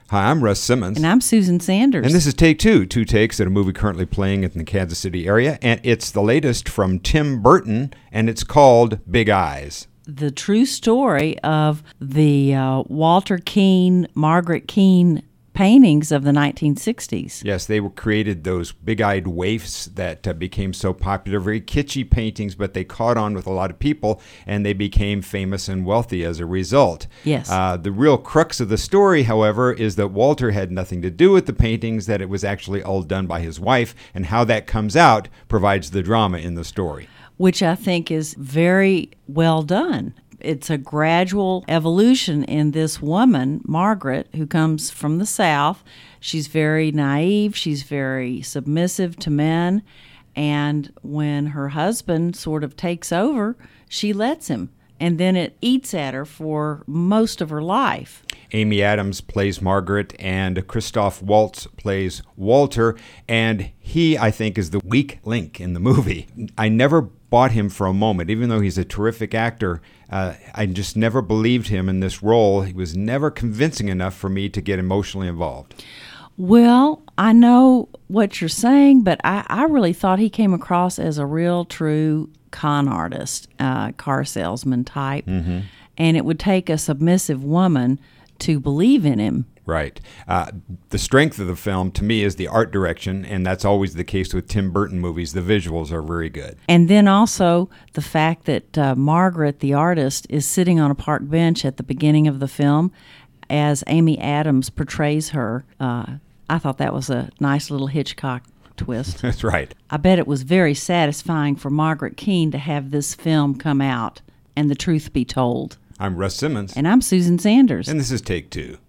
Hi, I'm Russ Simmons. And I'm Susan Sanders. And this is Take Two, two takes at a movie currently playing in the Kansas City area. And it's the latest from Tim Burton, and it's called Big Eyes. The true story of the Walter Keane, Margaret Keane paintings of the 1960s. Yes, they created those big-eyed waifs that became so popular, very kitschy paintings, but they caught on with a lot of people, and they became famous and wealthy as a result. Yes. The real crux of the story, however, is that Walter had nothing to do with the paintings, that it was actually all done by his wife, and how that comes out provides the drama in the story. Which I think is very well done. It's a gradual evolution in this woman, Margaret, who comes from the South. She's very naive. She's very submissive to men. And when her husband sort of takes over, she lets him. And then it eats at her for most of her life. Amy Adams plays Margaret, and Christoph Waltz plays Walter. And he, I think, is the weak link in the movie. I never bought him for a moment, even though he's a terrific actor. I just never believed him in this role. He was never convincing enough for me to get emotionally involved. Well, I know what you're saying, but I really thought he came across as a real, true con artist, car salesman type. Mm-hmm. And it would take a submissive woman to believe in him. Right. The strength of the film, to me, is the art direction, and that's always the case with Tim Burton movies. The visuals are very good. And then also the fact that Margaret, the artist, is sitting on a park bench at the beginning of the film as Amy Adams portrays her. I thought that was a nice little Hitchcock twist. That's right. I bet it was very satisfying for Margaret Keane to have this film come out and the truth be told. I'm Russ Simmons. And I'm Susan Sanders. And this is Take Two.